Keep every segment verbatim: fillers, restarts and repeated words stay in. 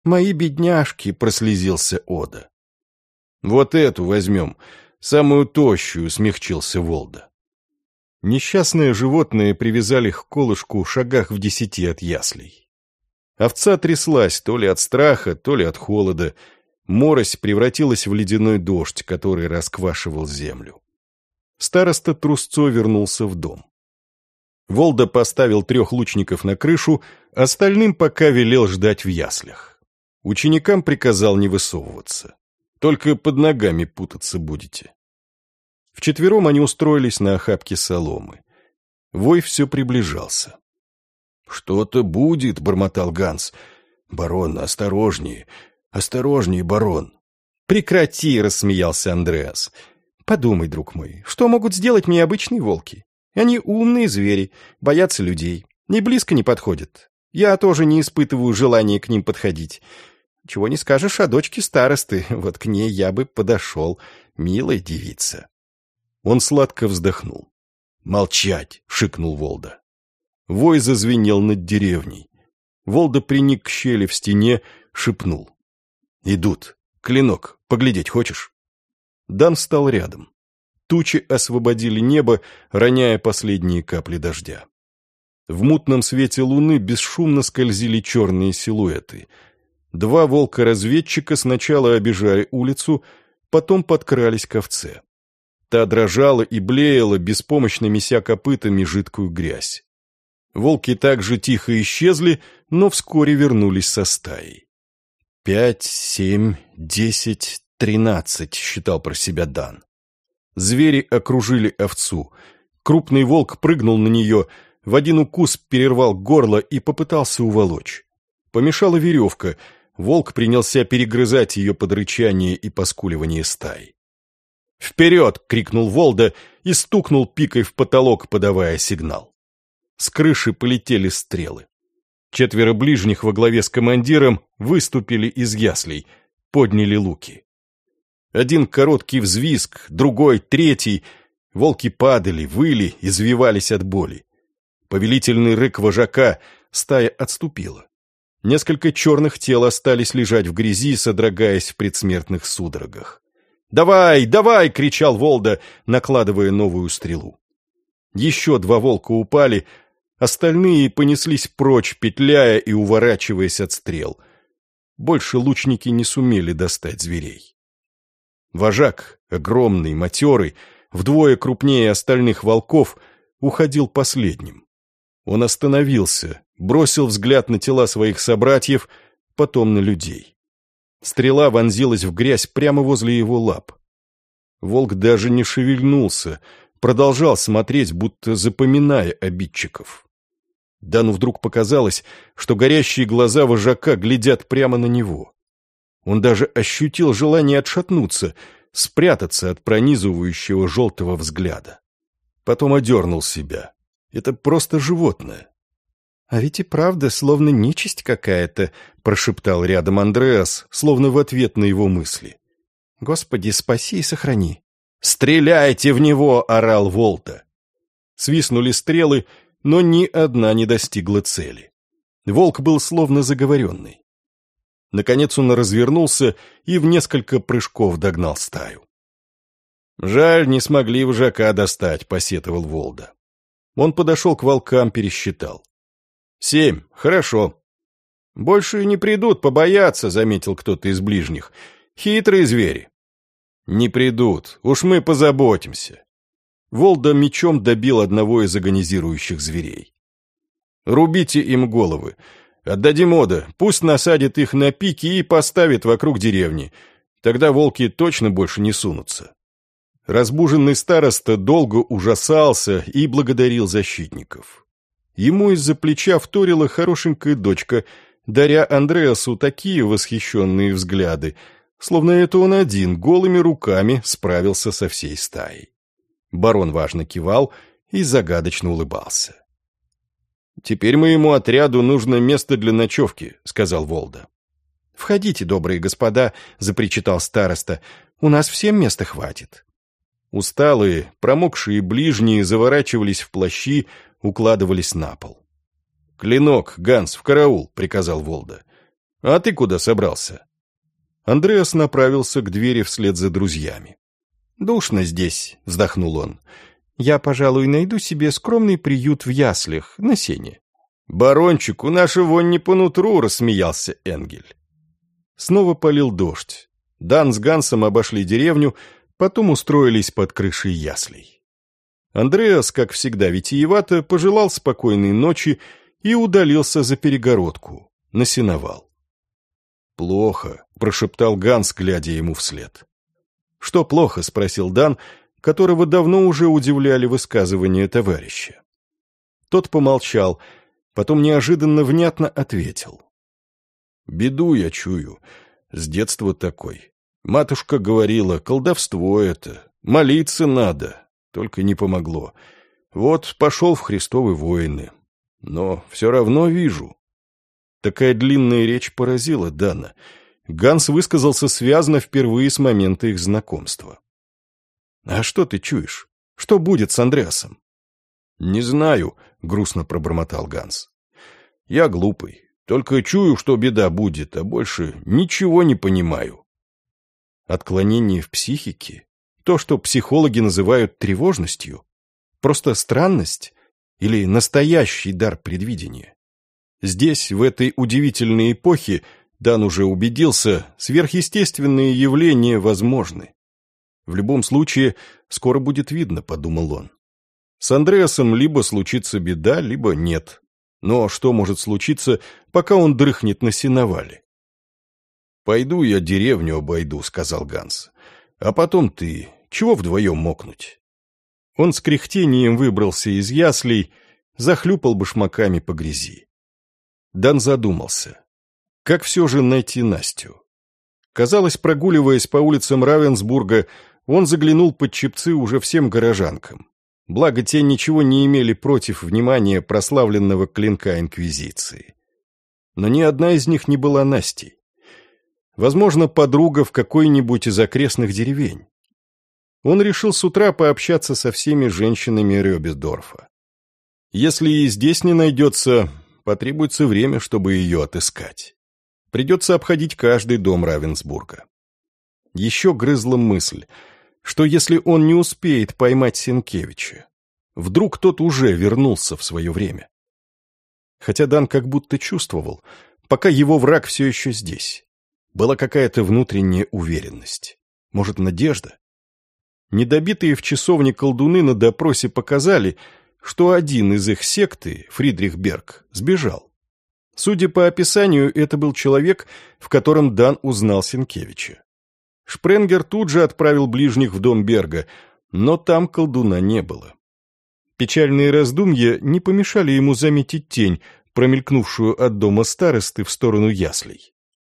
«Мои бедняжки!» — прослезился Ода. «Вот эту возьмем, самую тощую!» — смягчился Волда. Несчастное животное привязали к колышку в шагах в десяти от яслей. Овца тряслась то ли от страха, то ли от холода. Морось превратилась в ледяной дождь, который расквашивал землю. Староста трусцой вернулся в дом. Волда поставил трех лучников на крышу, остальным пока велел ждать в яслях. Ученикам приказал не высовываться. Только под ногами путаться будете. Вчетвером они устроились на охапке соломы. Вой все приближался. «Что-то будет», — бормотал Ганс. «Барон, осторожнее, осторожнее, барон». «Прекрати», — рассмеялся Андреас. «Подумай, друг мой, что могут сделать мне обычные волки? Они умные звери, боятся людей, ни близко не подходят. Я тоже не испытываю желания к ним подходить. Чего не скажешь о дочке старосты, вот к ней я бы подошел, милая девица». Он сладко вздохнул. «Молчать!» — шикнул Волда. Вой зазвенел над деревней. Волда приник к щели в стене, шепнул. «Идут. Клинок, поглядеть хочешь?» Дан встал рядом. Тучи освободили небо, роняя последние капли дождя. В мутном свете луны бесшумно скользили черные силуэты. Два волка-разведчика сначала обежали улицу, потом подкрались к овце. Та дрожала и блеяла, беспомощно меся копытами жидкую грязь. Волки также тихо исчезли, но вскоре вернулись со стаей. «Пять, семь, десять, тринадцать», — считал про себя Дан. Звери окружили овцу. Крупный волк прыгнул на нее, в один укус перервал горло и попытался уволочь. Помешала веревка, волк принялся перегрызать ее под рычание и поскуливание стаи. «Вперед!» — крикнул Волда и стукнул пикой в потолок, подавая сигнал. С крыши полетели стрелы. Четверо ближних во главе с командиром выступили из яслей, подняли луки. Один короткий взвизг, другой, третий. Волки падали, выли, извивались от боли. Повелительный рык вожака, стая отступила. Несколько черных тел остались лежать в грязи, содрогаясь в предсмертных судорогах. «Давай, давай!» — кричал Волда, накладывая новую стрелу. Еще два волка упали, остальные понеслись прочь, петляя и уворачиваясь от стрел. Больше лучники не сумели достать зверей. Вожак, огромный, матерый, вдвое крупнее остальных волков, уходил последним. Он остановился, бросил взгляд на тела своих собратьев, потом на людей. Стрела вонзилась в грязь прямо возле его лап. Волк даже не шевельнулся, продолжал смотреть, будто запоминая обидчиков. Дану вдруг показалось, что горящие глаза вожака глядят прямо на него. Он даже ощутил желание отшатнуться, спрятаться от пронизывающего желтого взгляда. Потом одернул себя. Это просто животное. «А ведь и правда, словно нечисть какая-то», — прошептал рядом Андреас, словно в ответ на его мысли. «Господи, спаси и сохрани». «Стреляйте в него!» — орал Волда. Свистнули стрелы, но ни одна не достигла цели. Волк был словно заговоренный. Наконец он развернулся и в несколько прыжков догнал стаю. «Жаль, не смогли вожака достать», — посетовал Волда. Он подошел к волкам, пересчитал. «Семь, хорошо». «Больше не придут, побоятся», — заметил кто-то из ближних. «Хитрые звери». «Не придут, уж мы позаботимся». Волда мечом добил одного из агонизирующих зверей. «Рубите им головы. Отдадим Ода, пусть насадит их на пики и поставит вокруг деревни. Тогда волки точно больше не сунутся». Разбуженный староста долго ужасался и благодарил защитников. Ему из-за плеча вторила хорошенькая дочка, даря Андреасу такие восхищенные взгляды, словно это он один голыми руками справился со всей стаей. Барон важно кивал и загадочно улыбался. «Теперь моему отряду нужно место для ночевки», — сказал Волда. «Входите, добрые господа», — запричитал староста, — «у нас всем места хватит». Усталые, промокшие ближние заворачивались в плащи, укладывались на пол. «Клинок, Ганс, в караул», — приказал Волда. А ты куда собрался?» Андреас направился к двери вслед за друзьями. «Душно здесь», — вздохнул он. «Я, пожалуй, найду себе скромный приют в яслях, на сене». «Барончику наша вонь не по нутру», — рассмеялся Энгель. Снова полил дождь. Дан с Гансом обошли деревню, потом устроились под крышей яслей. Андреас, как всегда витиевато, пожелал спокойной ночи и удалился за перегородку, на сеновал. «Плохо», — прошептал Ганс, глядя ему вслед. «Что плохо?» — спросил Дан, которого давно уже удивляли высказывания товарища. Тот помолчал, потом неожиданно внятно ответил. «Беду я чую, с детства такой. Матушка говорила, колдовство это, молиться надо, только не помогло. Вот пошел в Христовы воины, но все равно вижу». Такая длинная речь поразила Дана. Ганс высказался связно впервые с момента их знакомства. «А что ты чуешь? Что будет с Андреасом?» «Не знаю», — грустно пробормотал Ганс. «Я глупый, только чую, что беда будет, а больше ничего не понимаю». Отклонение в психике? То, что психологи называют тревожностью? Просто странность? Или настоящий дар предвидения? Здесь, в этой удивительной эпохе, Дан уже убедился, сверхъестественные явления возможны. В любом случае, скоро будет видно, подумал он. С Андреасом либо случится беда, либо нет. Но что может случиться, пока он дрыхнет на сеновале? «Пойду я деревню обойду», — сказал Ганс. «А потом ты. Чего вдвоем мокнуть?» Он с кряхтением выбрался из яслей, захлюпал башмаками по грязи. Дан задумался. Как все же найти Настю? Казалось, прогуливаясь по улицам Равенсбурга, он заглянул под чепцы уже всем горожанкам. Благо, те ничего не имели против внимания прославленного клинка Инквизиции. Но ни одна из них не была Настей. Возможно, подруга в какой-нибудь из окрестных деревень. Он решил с утра пообщаться со всеми женщинами Рёбесдорфа. Если и здесь не найдется, потребуется время, чтобы ее отыскать. Придется обходить каждый дом Равенсбурга. Еще грызла мысль, что если он не успеет поймать Сенкевича, вдруг тот уже вернулся в свое время. Хотя Дан как будто чувствовал, пока его враг все еще здесь. Была какая-то внутренняя уверенность. Может, надежда? Недобитые в часовне колдуны на допросе показали, что один из их секты, Фридрих Берг, сбежал. Судя по описанию, это был человек, в котором Дан узнал Сенкевича. Шпренгер тут же отправил ближних в дом Берга, но там колдуна не было. Печальные раздумья не помешали ему заметить тень, промелькнувшую от дома старосты в сторону яслей.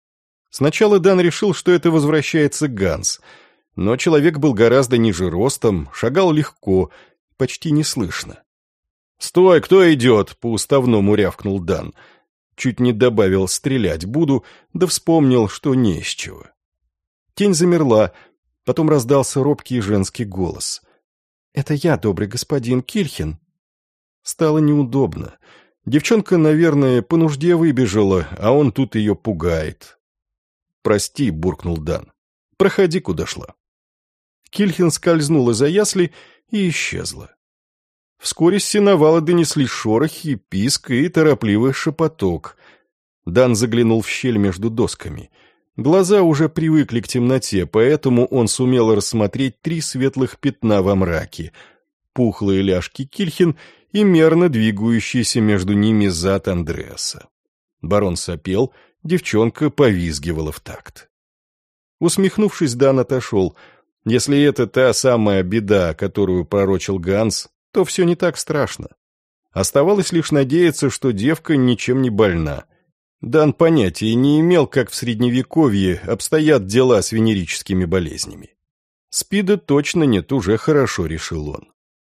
Сначала Дан решил, что это возвращается Ганс, но человек был гораздо ниже ростом, шагал легко, почти неслышно. «Стой, кто идет?» — по-уставному рявкнул Дан. Чуть не добавил «стрелять буду», да вспомнил, что не из чего. Тень замерла, потом раздался робкий женский голос. «Это я, добрый господин Кильхен». Стало неудобно. Девчонка, наверное, по нужде выбежала, а он тут ее пугает. «Прости», — буркнул Дан. «Проходи, куда шла». Кильхен скользнула за ясли и исчезла. Вскоре с сеновала донеслись шорохи, писк и торопливый шепоток. Дан заглянул в щель между досками. Глаза уже привыкли к темноте, поэтому он сумел рассмотреть три светлых пятна во мраке. Пухлые ляжки Кильхен и мерно двигающийся между ними зад Андреаса. Барон сопел, девчонка повизгивала в такт. Усмехнувшись, Дан отошел. Если это та самая беда, которую пророчил Ганс, то все не так страшно. Оставалось лишь надеяться, что девка ничем не больна. Дан понятия не имел, как в Средневековье обстоят дела с венерическими болезнями. СПИДа точно нет, уже хорошо, решил он.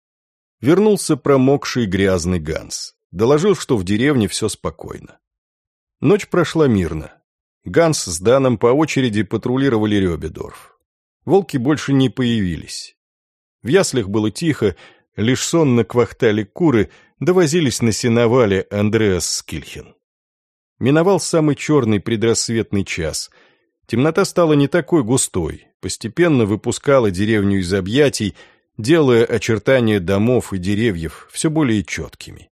Вернулся промокший грязный Ганс. Доложил, что в деревне все спокойно. Ночь прошла мирно. Ганс с Даном по очереди патрулировали Рёбедорф. Волки больше не появились. В яслях было тихо, лишь сонно квахтали куры, довозились на сеновале Андреас с Кильхен. Миновал самый черный предрассветный час. Темнота стала не такой густой, постепенно выпускала деревню из объятий, делая очертания домов и деревьев все более четкими.